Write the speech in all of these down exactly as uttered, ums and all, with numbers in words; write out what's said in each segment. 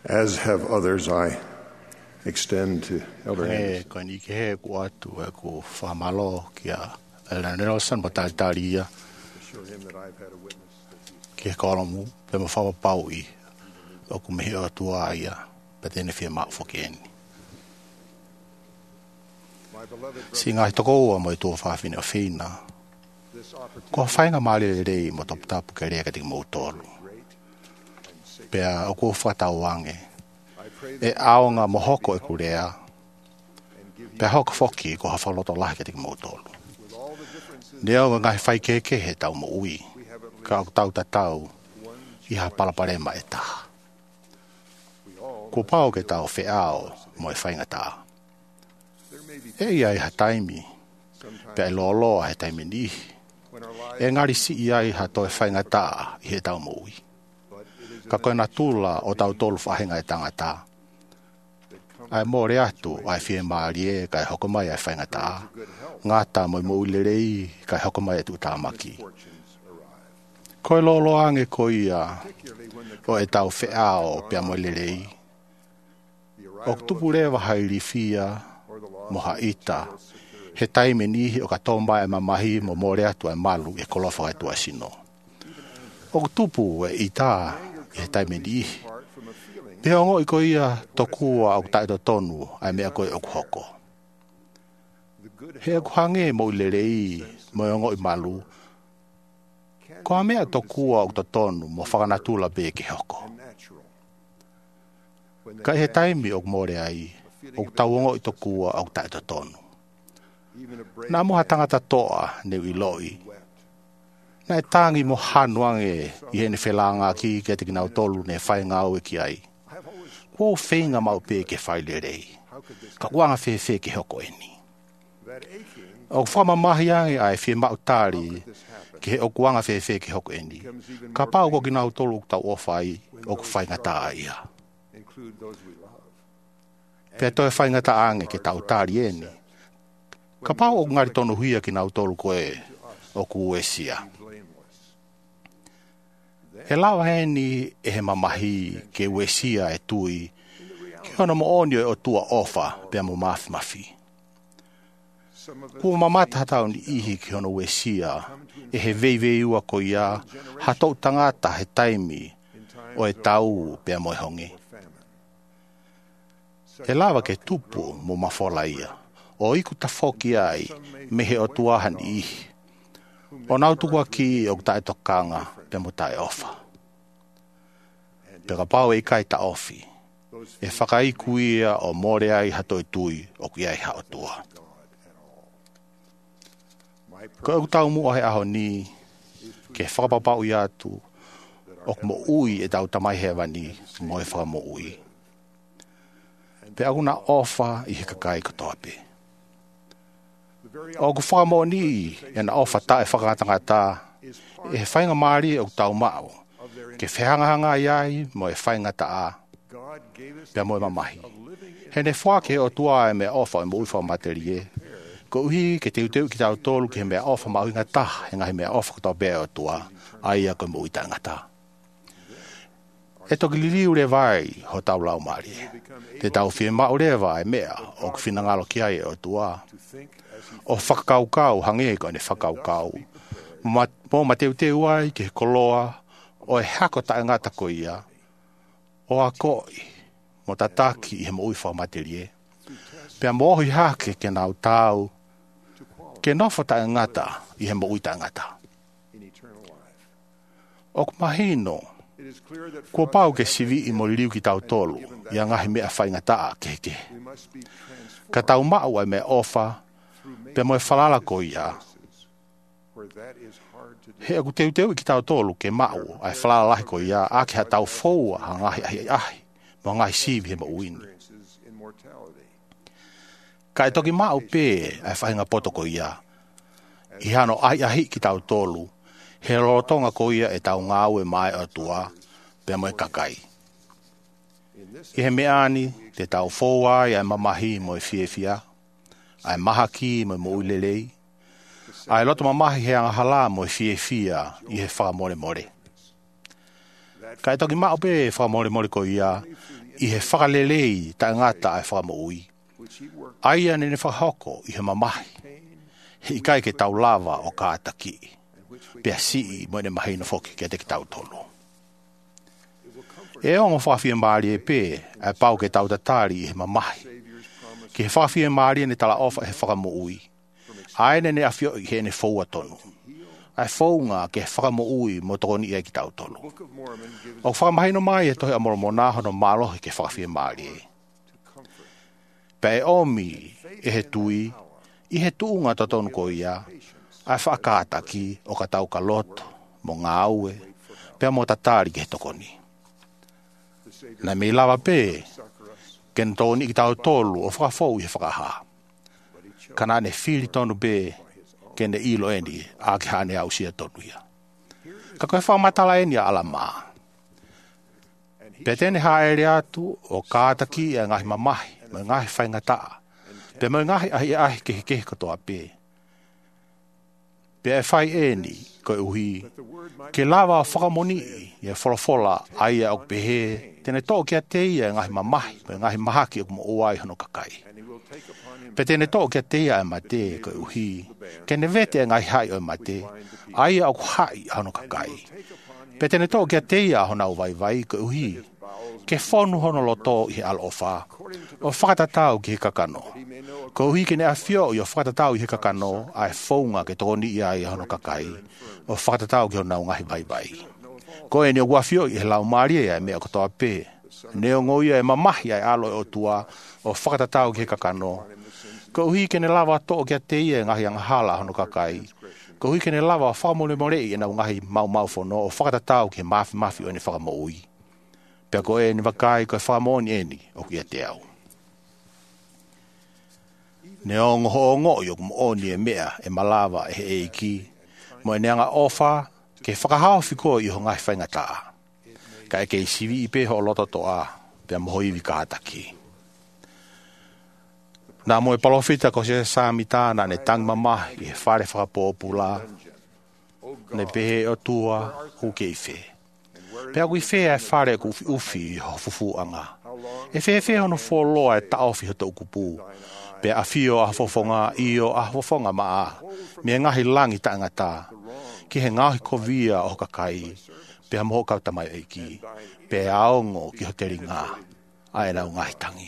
As have others, I extend to Elder e Anderson. ko ni ke he ko atu e ko whamalo kia Elder Nelson mo talitaria Assure him that I've had a witness that ke he kolomu pe mo whawa pau i o ku mehi o tua ia pe tene whia mak whakeni my beloved brother, si ngai toko ua mo i tō whawhine o whina this opportunity ko whainga maale le rei mo topu tapu ke rea ka tiki mo tolu is great and sacred. pea o ko whatau wange I pray e that aonga mo hoko e kurea and give you pea hoko whoki ko hawhaloto lahi ka tiki mo tolu with all the differences Nea o ngai whai keke he tau mo ui we have at ka least au tau ta tau one i ha palapare e taha we all ko pao ke tau wheao mo e whainga tā there may be e ia i ha taimi sometimes pea e lolo he taimi ni when our lives e ngari si i ai ha toi whainga tā i he tau mo ui but it is ka koe na tula o tau tolu whahinga e tangata ai mo re atu ai whie maari e kai hoko mai ai whainga tā good health ngata mo i mo ulerei kai hoko mai e tu tāmaki fortunes arrive koe lolo ange ko ia particularly when the o e tau wheao pea mo lerei the o arrival tupu rewa hairi fia or the loss mo ha ita security he taime nihi o ka tomba e mamahi mo more atu e malu e kolofa e tua sino o tupu e ita e he taime nihi apart from a feeling Pea ongo i ko ia tokua au taito tonu ai mea koe o hoko. the good He aku hange mo i lerei mo i ongo i malu. can Ko a mea tokua au to tonu mo whakanatula be ke hoko. and natural when the Ka he taimi o more ai o tau ongo i tokua au taito tonu. even a brave Nā moha tangata toa ne i loi. wept Nā e tangi mo hanuange i hene whelanga ki ke te kinau tolu ne whai ngau e ki ai. I've always Ko whenga mau pe ke whai lerei. how could this Ka wanga whe whe ke hoko e ni. that aching O whamamahi ai ai whi mau tāri this happen ke o kuanga whe whe ke hoko e ni. becomes even Ka more pau ko painful. ki nau tolu tau o whai o ku whai ngata ia. include those we love Pea toi whai ngata ange ke tau tāri e ni. Ka pau o ngari tonu huia ki nau tolu koe o ku uesia. be blameless He lawa he ni e he mamahi ke uesia e tui ki hono mo onio e o tua ofa pea mo mafi mafi. some of us Kua mamata hatau ni ihi ki hono uesia e he veivei ua ko ia hatou tangata he taimi in times o e tau pea mo e hongi. of famine He lawa ke tupu mo mafola ia. O iku ta whoki ai me he o tuahan ihi. O nau tukua ki o tae tokanga pe mo tae ofa. Pe ka pau e kai ta ofi. those E whakaiku ia o more ai hatoi tui o ki ai hao tua. God at all my Ko e tau mua he aho ni ke whakapapau i atu o mo ui e tau tamai he wani mo e whaka mo ui. Pe aku na ofa i he kakai katoa pe. the very O ku whaka mo ni e na ofa ta e whakatangata is e he whainga maari o tau mao. of their Ke whehangahanga i ai mo e whainga ta a God gave us pia the mo e gift mamahi. of living in He ne whake o tua e me ofa e mo ui whamateri e. Ko uhi ke te uteu ki tau tolu ki he mea ofa ma uinga ta, he ngahi mea ofa katoa bea o tua, ai a koe mo uita ngata. E toki liliu le vai ho tau lau maari. Te tau whie mao le vai mea o ku whinangalo ki ai o tua. to think as he O whakaukau hange ko ne whakaukau. Ma, mo ma teu teu ai ke he koloa o e hako ta ngata ko ia. O a koi mo tataki i he mo ui whamateri e. Pea mohi hake ke nau tau to qualify ke nofo ta ngata i he mo ui ta ngata. in eternal life. O ku mahino, It is clear that kua for us pau to ke have sivi i mo liu ki tau tolu, i a ngahi mea whai ngata a ke ke. we must be transformed Ka tau mau ai mea ofa, through pe mo e making whalala ko ia. choices where that is hard to do. He aku teu teu i ki tau tolu ke mau, ai whalala lahi ko ia, a ke ha tau foua ha ngahi ahi ahi, mo ngahi sivi he mo uini. Experiences in mortality. Ka e toki mau pe ai whahinga poto ko ia. I hano ai ahi ki tau tolu, he rotonga ko ia e tau ngau e mai o tua, pe mo e kakai. In this I he mea ani, te tau fōa i ai mamahi mo e fiefia, ai mahaki mo e mo ulelei, ai loto mamahi he angahala mo e fiefia i he whakamore more. that Ka e toki mao pe whakamore more ko ia, i he whakalelei ta ngata e whakamoui. Aia ne ne whahoko i he mamahi. He kai ke tau lava o ka ataki. Pea sii mo ne mahina whoki ke te ki tau tolo. E ongo whawhia maari e pē, e pau ke tau tatari i he mamahi. Ke he whawhia maari ne tala ofa he whakamoui. Aene ne awhio i he ne whaua tonu. Ai whaunga ke he whakamoui mo tokoni e ki tau tolo. O whakamahino mai e tohi amoro mo nāhono mālohi ke whawhia maari e. Pea e omi e he tui, i he tuunga to tonu ko ia, ai whakātaki o ka tau ka loto, mo ngā aue, pea mo tatari ke he tokoni. Nai mei lava pē, ken tōni ki tau tolu o whakafou i he whakaha. Kana ne whiri tonu pē, ken ne ilo eni, a ki hane au sia tonu ia. Ka koe whamatala eni a ala maa. Pea tēne haere atu o kātaki e ngahi mamahi, me ngahi whaingataa. Pea me ngahi ahi ahi kehi kehi katoa pē. Pea e whai eni, koe uhi, ke lava o whakamoni i e wholofola aia o pehe, tēne tō kia teia e ngahi mamahi, me ngahi mahaki o mo oai hono kakai. Pea tēne tō kia teia e mate, koe uhi, ke ne vete e ngahi hai o e mate, aia o hai hono kakai. Pea tēne tō kia teia hono au vai vai, koe uhi, ke whonu hono loto i he alo ofa, o whakatatau ki he kakano. Ko hui ke ne a whio i o whakatatau i he kakano, a e whaunga ke tōni i ai hono kakai, o whakatatau ki hona ngahi vai vai. Ko e ne o guawhio i he lau maria e mea kotoa pē. Ne o ngoi e mamahi ai alo e o tua, o whakatatau ki he kakano. Ko hui ke ne lava tō kia te ia ngahi angahala hono kakai. Ko hui ke ne lava o whamole morei e nau ngahi mau mau whono, o whakatatau ki he mafi mafi o ne whakamoui. Pea ko e ni wakai ko e whamoni eni o kia te au. Ne ongo ho ongo i o kumo oni e mea e malawa e he eiki, mo e neanga ofa ke whakahao whiko i ho ngai whaingataa. Ka e kei sivi i peho o loto toa, pea moho iwi kātaki. Nā mo e palofita ko se sāmi tāna ne tang mamahi i he whare whakapōpula, ne pehe o tua hu kei whe. Pea kui whea e whare ku ufi ufi i ho fufu anga. E whea whea hono wholoa e taofi ho tau kupu. Pea a whio a fofonga i o a fofonga maa. Mea ngahi langi ta ngata. Ki he ngahi kovia o kakai. Pea moho kautamai eiki. Pea aongo ki ho teri ngā. Ae nau ngahi tangi.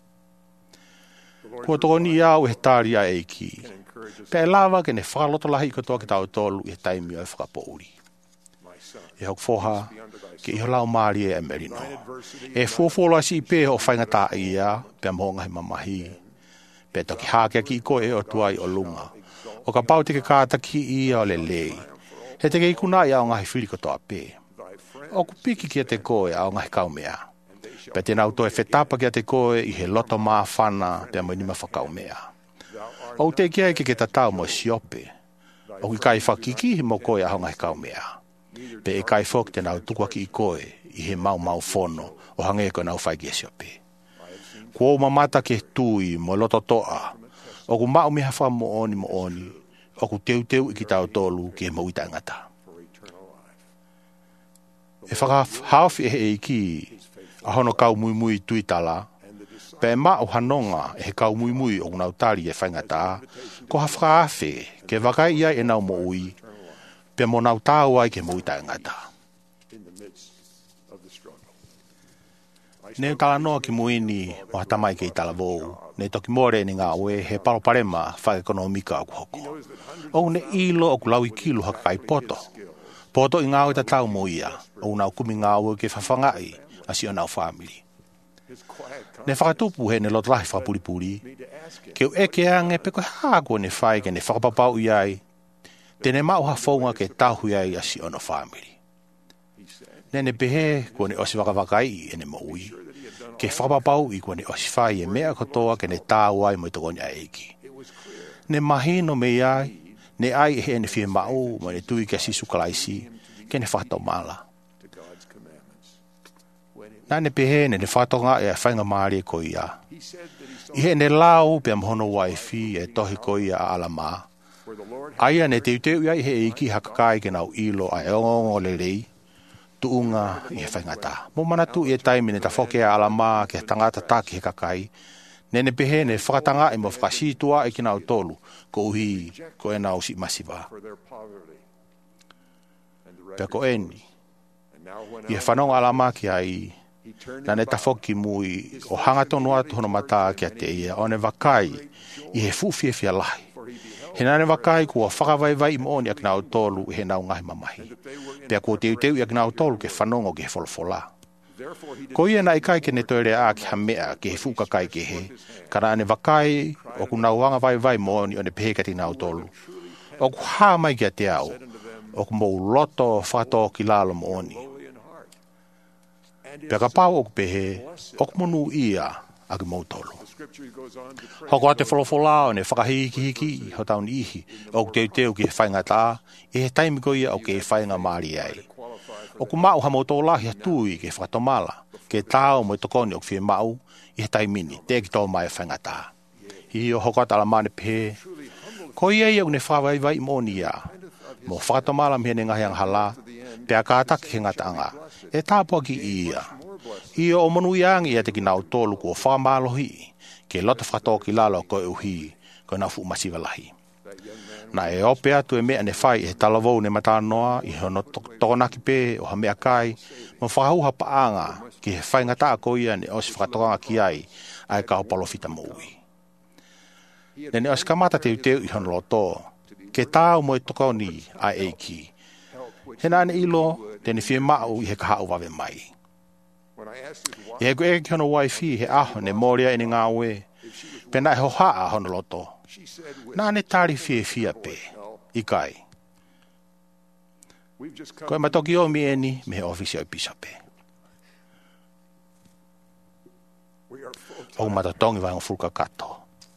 Kua tokoni i au e tāri a eiki. Pea lava ke ne whakaloto lahi ko toa ki tau tolu i he taimi o e whakapouri. E hok foha, ke iho lau maari e merino. E fuofuola si i pēho o whaingata ia, pea moho ngahi mamahi. Pea toki hākea ki i koe e o tuai o lunga. O ka pau teke kātaki ia o le lei. He teke ikuna i au ngahi whiri kotoa pē. O ku piki ki a te koe au ngahi kaumea. Pea tēnā uto e whetapa ki a te koe i he loto maa whana, pea mo nima whakaumea. O te kia e ke ke tatau mo siope. O ki kai whakiki mo koe au ngahi kaumea. Pe e kai fok te nau tukua ki i koe i he mau mau fono o hange ko nau whai ki e siope. Kua mamata ke tui mo loto toa, o ku mau miha wha mo oni mo oni, o ku teu teu i ki tau tolu ki e mauita ngata. E whaka hawhi e he eiki, a hono kau mui mui tui tala, pe e mao hanonga e he kau mui mui o kunau tari e whaingata, ko ha whaka awhi ke wakai ia e nau mo ui, pe mo nau tāu ai ke mauita ngata. Ne tala noa ki muini o hatamai ke i tala vou. Ne toki more ni ngā ue he palo parema whai ekonomika aku hoko. O ne ilo o kulau i kilu haka kai poto. Poto i ngā ue ta tau mo ia. O nau kumi ngā ue ke whawhangai asi o nau whamiri. Ne whakatupu he ne lotlahi whapuripuri. Keu eke ange pe koe hākua ne whai ke ne whakapapau i ai. Tene mau hafonga ke tahu ai asi o nau whamiri. Ne ne pehe kua ne osi wakawakai e ne maui. Ke whakapapau i kua ne osi whai e mea kotoa ke ne tāu ai mo i tokoni a eiki. Ne mahino me ai, ne ai he ne whie mau mo ne tui ke sisu kalaisi, ke ne whakatau mala. Nā ne pehe ne ne whakatonga e a whainga maari e koia. I he ne lau pe amhono waifi e tohi koia a alama. Aia ne teu teu ia i he eiki hakakai ke nau ilo a eongo le rei, tuunga i he whaingata. Mo mana tu i e taimi ne ta whoke a alama ke tangata taki he kakai. Nene pehe ne whakatanga i mo whakasitua e kina o tolu, ko uhi ko e nao si masiva. Pea ko eni, i he whanonga alama ki ai, na ne ta whoki mui o hangatonu atu hono mata ki a te ia, o ne wakai i he fuwhia fia lahi. He nane wakai kua whakawaiwai i mooni a kina o tolu i he nao ngahi mamahi. Pea ko teu teu i a kina o tolu ke whanongo ke he wholofola. Ko ia na ikai ke ne toire a ki hamea ke he fukakai ke he, kara ane wakai o ku nau wanga vai vai mooni o ne pehe kati nao tolu. O ku haa mai ki a te au, o ku mou loto whato ki lalo mooni. Pea ka pau o ku pehe, o ku monu ia a ki mou tolu. Hoko a te wholofola o ne whakahiki hiki ho taun ihi, o ku teu teu ki he whainga tā, e he taimi ko ia o ke he whainga maari ai. O ku mau ha moto lahi atui ke whakatomala, ke tāo mo i tokoni o ku whie mau, i he taimini, te ki tō mai whainga tā. I o hoko atala mane pē, ko ia ia une whawai vai mōni ia, mo whakatomala mhene ngahi ang hala, pea kātaki he ngataanga, e tāpua ki ia. I o monu iangi ia te ki nau tōlu kua whakamalohi, ke lota whakatoki lalo ko e uhi, ko nau fu masiva lahi. Na e ope atu e mea ne whai e talavou ne matanoa i hono tokonaki pē o ha mea kai mo whakauha paanga ki he whai ngata ko ia ne osi whakatokanga ki ai ai ka opalofita moui. Ne ne osi kamata teu teu i hono loto ke tāu mo i tokoni ai eiki. He nane ilo tene whie mau i he kahau wawe mai. I he koe ki hono waifi he aho ne moria ine ngā ue pena e ho haa hono loto. Nā ne tāri whie whia pē, i kai. Koe matoki o mi eni, me he ofisi o i pisa pē. O matatongi vai ngā fulka kato.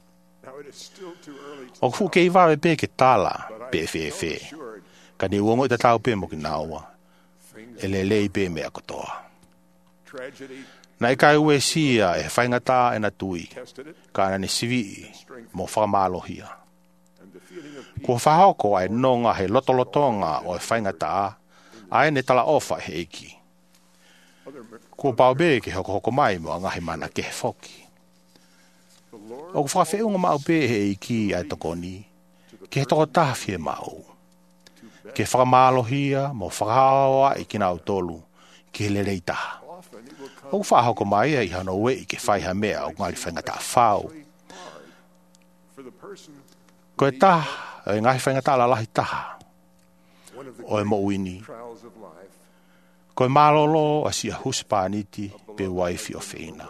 O ku ke i wawe pē ke tāla, pē whie whie. Ka ni uongo i ta tau pē mo ki naua. E le lei pē mea kotoa. Na i kai ue sia e whaingata e na tui, ka ana ne sivi mo whamalohia. Kua whahoko ai nonga he lotolotonga o e whaingata, ai ne tala ofa he iki. Kua paupe ke hoko hoko mai mo ngahi mana ke he whoki. O ku whawheunga mau pe he iki ai tokoni, ke he toko tahawhie mau. Ke whamalohia mo whakahawa i kina tolu, ke he lerei taha. O whahoko mai e i hano ue i ke whaiha mea o ngāri whaingata whau. Ko e taha, e ngāhi whaingata ala lahi taha. O e mo uini. Ko e malolo a si a huspaniti pe waifi o whina.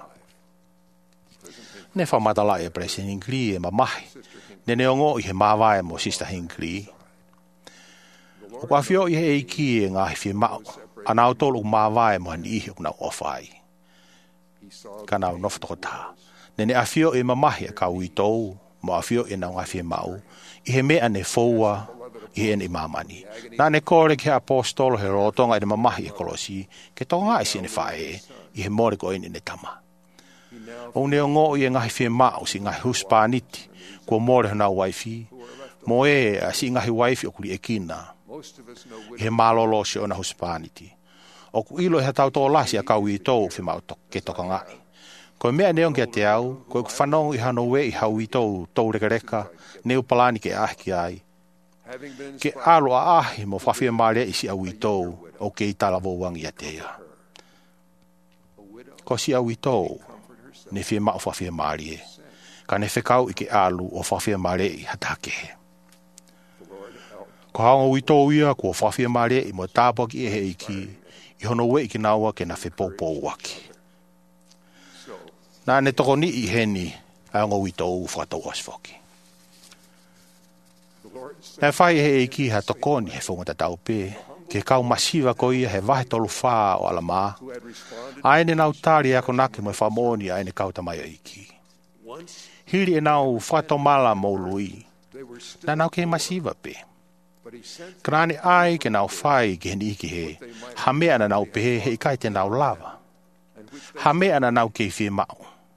Ne whamatala e presen Hinckley e mamahi. Ne neongo i he mawai mo Sister Hinckley. O kwa whio i he eiki e ngāhi whie mau. Anau tolu mawai mo hani ihi o kunau ofai. Ka nau nofotoko tā. Nene a whio e mamahi a kau i tou, mo a whio e nau ngawhie mau, i he mea ne foua, i he ene mamani. Nā ne kore ke apostolo he rotonga e ne mamahi e kolosi, ke tonga e si ene whae, i he more ko ene ne tama. O neo ngō i e ngahi whie mau si ngahi huspaniti, kua more hana waifi, mo e a si ngahi waifi o kuri e kina, i he malolo si ona huspaniti. O ku ilo e ha tau tō lasi a kau i tōu whi mau to, ke toka ngai. Ko e mea neon ki a te au, ko e ku whanong i hano we i hau i tōu tōu reka reka, neu palani ke ahi ki ai. Ke alo a ahi mo whawhia maare i si au i tōu, o ke i tala wauangi a te ia. Ko si au i tōu, ne whia mau whawhia maare, ka ne whekau i ke alu o whawhia maare i hatake he. Ko haonga i tōu ia, ko whawhia maare i mo tāpaki e he iki, i hono we i ki naua ke na whepopou waki. Nā ne toko ni i heni a ngau i tōu whakatau asfoki. Nā whai he e ki ha tokoni he whungata tau pē, ke kau masiva ko ia he wahe tolu whā o alamā. Aene nau tāri ako nake mo e whamoni aene kauta mai o iki. Hiri e nau whatomala mo lui, nā nau ke masiva pē. Krane ai ke nau whai ke heni iki he, ha mea na nau pehe he ikai te nau lava. Ha mea na nau ke whie mau.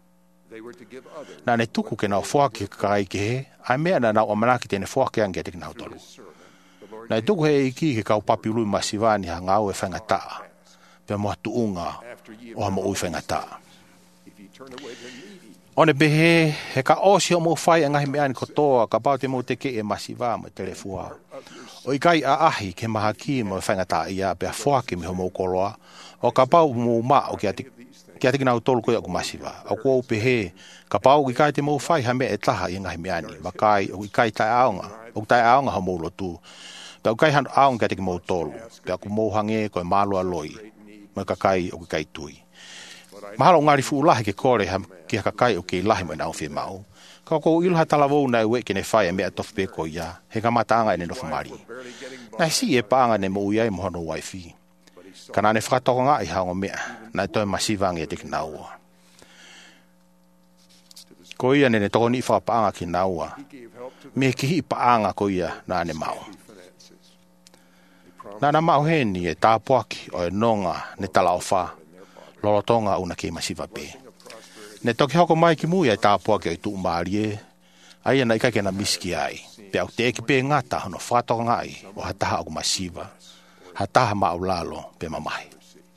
Nā ne tuku ke nau whuake kai ke he, ai mea na nau amanaki tene whuake ange te ki nau tolu. Nā tuku he iki ke kau papilui masivani ha ngau e whangataa. pe mo tuunga o mo ui whaingata. O ne behe, he ka osi o mo whai ngahi me ani kotoa, ka pao te mo te ke e masiwa mo telefua. O i kai a ahi ke maha ki mo whaingata ia pe a whake mi ho mo koloa, o ka pao mo ma o ki ati ki ati kina utolu koe aku masiwa. O kua upehe, ka pao i kai te mo whai ha me e taha i ngahi me ani, ma kai o i kai tai aonga, o tai aonga ho mo lotu. Pe o kai han aonga ki ati ki mo utolu, pe aku mo hange koe malua loi, mo ka kai o ki kai tui. Mahalo ngari fu ulahi ke kore ha ki haka kai o ke ilahi mo nao whi mau. Ka ko ilha talavou na ue ke ne whai me a tofu pe ko ia, he ka mataanga e ne nofu mari. Na si e paanga ne mo uiai mo hono waifi. Kana ne whakatoko ngā i haonga mea, na toi masivangi e te ki naua. Ko ia ne ne toko ni whakapaanga ki naua, me ki hi paanga ko ia na ne mau. Na na mau heni e tāpuaki o e nonga ne tala o wha, lolotonga una ke masiva pe. Ne toki hoko mai ki mui e tāpuaki o i tuu maari e, aia na ikake na miski ai, pe au te eki pe ngata hono whakatoko ngai o hataha o masiva. Hataha mau lalo pe mamahi.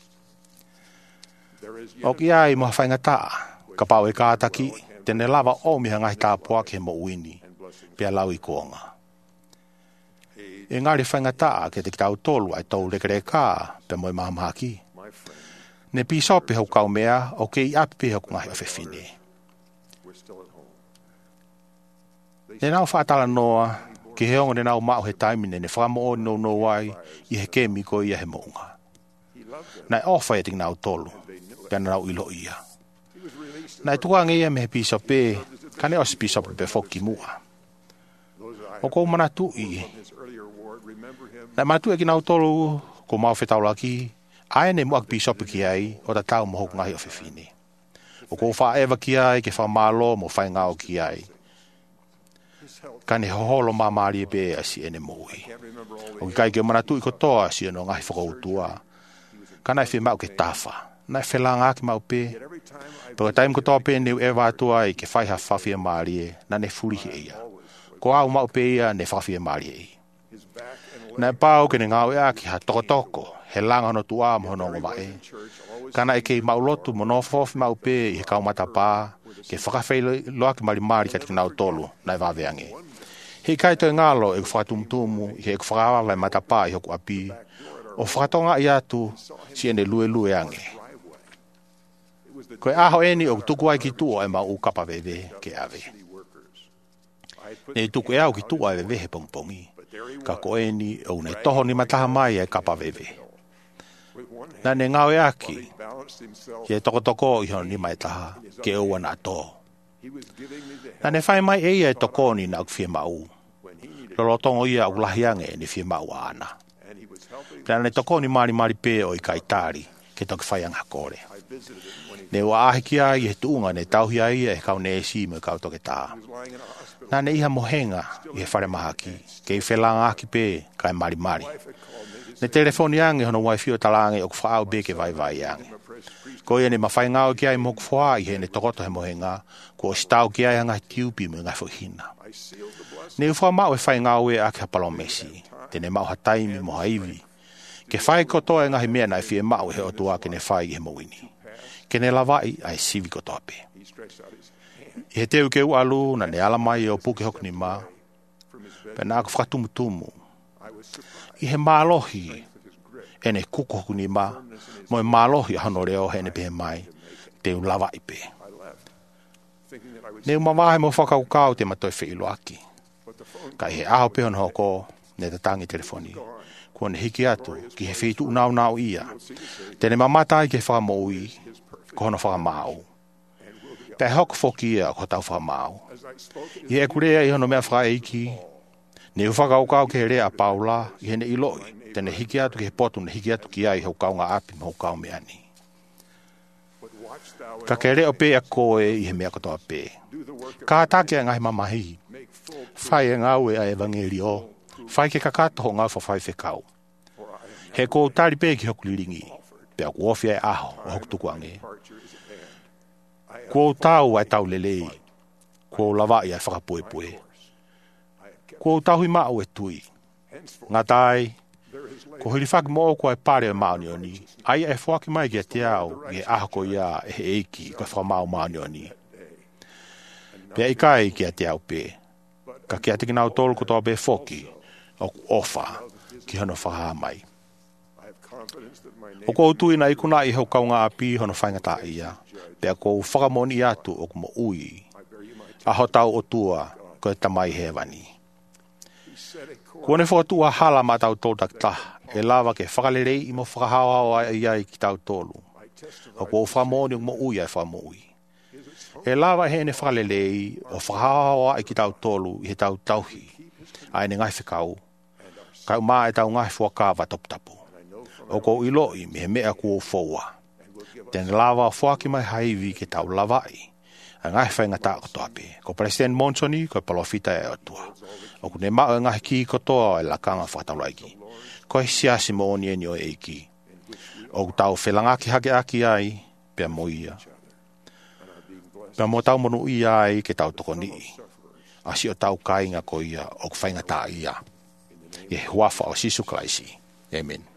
O ki ai mo whaingataa, ka pau e kātaki, tene lava o miha ngai tāpua ke mo uini, pe a lau i konga. E ngari whaingataa ke te ki tau tolu ai tau rekere kā, pe mo i mahamaki. Ne pisopi hau kau mea, o ke i api hau ngahi o whewhine. Ne nau whaatala noa, ki he ongo ne nau mao he taimine ne whamo o no no wai i he ke miko ia he mounga. Nai ofa e ting nau tolu, pia nau ilo ia. Nai tuanga ia me he pisope, kane os pisope pe foki mua. O kou mana tu i. Nai matu e ki nau tolu, ko mau whetau laki, ae ne muak pisope ki ai, o ta tau mohok ngahi o whewhine. O kou wha ewa ki ai, ke wha malo mo whai ngao ki ai. Kane hoholo mamari e be a si ene moui. O ki kai ke manatu i kotoa si eno ngahi whakautua. Kana e whi mau ke tafa. Na e whelanga ki mau pe. Pero taim kotoa pe neu e wātua i ke whaiha whawhia maari e, na ne furi he ia. Ko au mau pe ia ne whawhia maari e. Na e pāu ke ne ngau ea ki ha toko toko, he langa hono tua mo hono ngoma e. Kana e kei mau lotu mo no whawhi mau pe i he kaumata pā, ke whakawhai loa ki mari mari ka te kinau tolu, na e waweange. He kai toi ngalo e whakatumutumu, he e whakawala e matapā i hoku api, o whakatonga i atu si ene lue lue ange. Koe aho eni o tuku ai ki tua e mau kapa vewe ke ave. Ne tuku e au ki tua e vewe he pongpongi, ka ko eni o ne toho ni mataha mai e kapa vewe. Na ne ngau e aki, he toko toko i hono ni mai taha, ke ua na tō. Na ne whai mai eia e toko ni na ukwhia mau. Lolotongo ia au lahiange ni whia mau ana. Pena ne toko ni mari mari pe o i kai tari, ke toki whaianga kore. Ne ua ahi ki ai e tuunga ne tauhi ai e kau ne esi me kau toke tā. Na ne iha mohenga i he whare mahaki, ke i whelanga aki pe kai mari mari. Ne telefoni ange hono wifi o talange o kwhaau be ke vai vai ange. Ko ia ne mawhai ngao ki ai moku whaa i he ne tokoto he mohenga, ko o stau ki ai anga tiupi me ngai whuhina. Ne uwha mau e whai ngao e ake hapalo mesi, te ne mau hataimi mo haivi. Ke whai kotoa e ngahi mea na e whie mau he otua ke ne whai i he mowini. Ke ne lawai ai sivi kotoa pe. I he teu ke ualu na ne alamai o puke hoku ni ma, pe na aku whakatumutumu. I he mālohi e ne kuko hoku ni ma, mo e mālohi hano reo he ne pehe mai, te un lawai pe. Ne umawahe mo whakaukau te matoi whiilo aki. Kai he aho pe hono hoko ne te tangi telefoni. Kua ne hiki atu ki he whitu nau nau ia. Te ne mamatai ke whakamoui, ko hono whakamau. Pea hoko whoki ia ko tau whakamau. I e kurea i hono mea whakaeiki, ne u whakaukau ke he rea paula i he ne iloi. Te ne hiki atu ke he potu ne hiki atu ki ai hokau ngā api mo hokau mea ni. Ka ke reo pe a koe i he mea kotoa pe. Ka atake a ngahi mamahi. Whai e ngau e a evangeli o. Whai ke kakato ho ngau whawhai whekau. He ko tari pe ki hoku liringi. Pea ku ofia e aho o hoku tuku ange. Ko tau ai tau lelei. Ko lawai ai whakapoe poe. Ko tau hi mau e tui. Ngā tai, Ko hili whaki mo ko e pare maoni oni. Ai e whaki mai ki a te au, e ahako ia e he eiki, ko e whamau maoni oni. Pea i kai ki a te au pe. Ka ki a tiki nau tolu ko toa be whoki, o ku ofa, ki hono whaha mai. O ko utui na ikuna i hau kaunga api hono whaingata ia, pea ko whakamoni atu o ku mo ui. Aho tau o tua, ko e tamai he wani. Kone whakatua hala ma tau tolu takta, e lava ke whakalerei i mo whakahao a ia i ki tau tolu. O ko whamoni o mo ui ai whamoi. E lava he ne whakalelei o whakahao a i ki tau tolu i he tau tauhi, ai ne ngai whikau. Kau maa e tau ngai whakawa toputapu. O ko iloi me he mea kua whaua. Tene lava whaki mai haivi ke tau lavai. A ngai whainga tā kotoa pe. Ko President Monsoni, ko palofita e atua. O ku ne maa ngai ki kotoa e lakanga whakataulaiki. Ko he siasi mo oni eni o eiki. O ku tau whelangaki hake aki ai, pia mo ia. Pia mo tau monu ia ai ke tau toko nii. Asi o tau kainga ko ia, o ku whainga tā ia. E huafa o Sisu Klaisi. Amen.